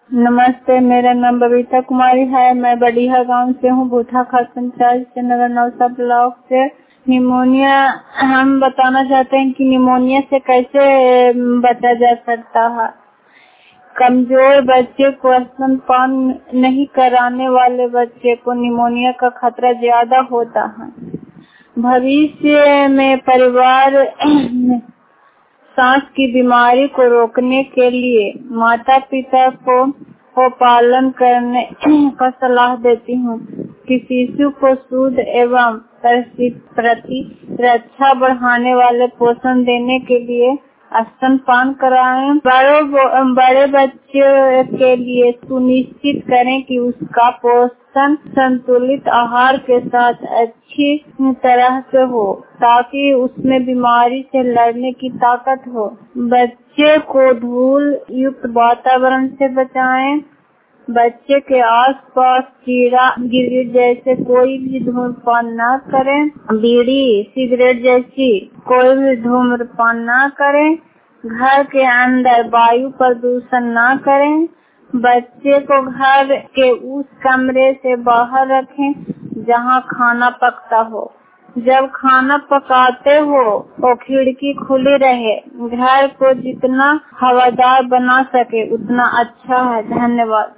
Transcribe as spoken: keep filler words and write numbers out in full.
नमस्ते, मेरा नाम बबीता कुमारी है। मैं बड़ीहा गांव से हूँ, बूथा खास पंचायत से, नगर नौसा ब्लॉक से। निमोनिया हम बताना चाहते हैं कि निमोनिया से कैसे बचा जा सकता है। कमजोर बच्चे को स्तनपान नहीं कराने वाले बच्चे को निमोनिया का खतरा ज्यादा होता है। भविष्य में परिवार में सांस की बीमारी को रोकने के लिए माता पिता को, को पालन करने का सलाह देती हूँ कि शिशु को शुद्ध एवं प्रतिरक्षा बढ़ाने वाले पोषण देने के लिए स्तनपान कराएं। बड़े बड़े बच्चे के लिए सुनिश्चित करें कि उसका पोषण संतुलित आहार के साथ अच्छी तरह से हो ताकि उसमें बीमारी से लड़ने की ताकत हो। बच्चे को धूल युक्त वातावरण से बचाएं। बच्चे के आसपास कीड़ा गिरगिट जैसे कोई भी धूम्रपान न करें। बीड़ी सिगरेट जैसी कोई भी धूम्रपान न करें। घर के अंदर वायु प्रदूषण न करें। बच्चे को घर के उस कमरे से बाहर रखें जहां खाना पकता हो। जब खाना पकाते हो तो खिड़की खुली रहे। घर को जितना हवादार बना सके उतना अच्छा है। धन्यवाद।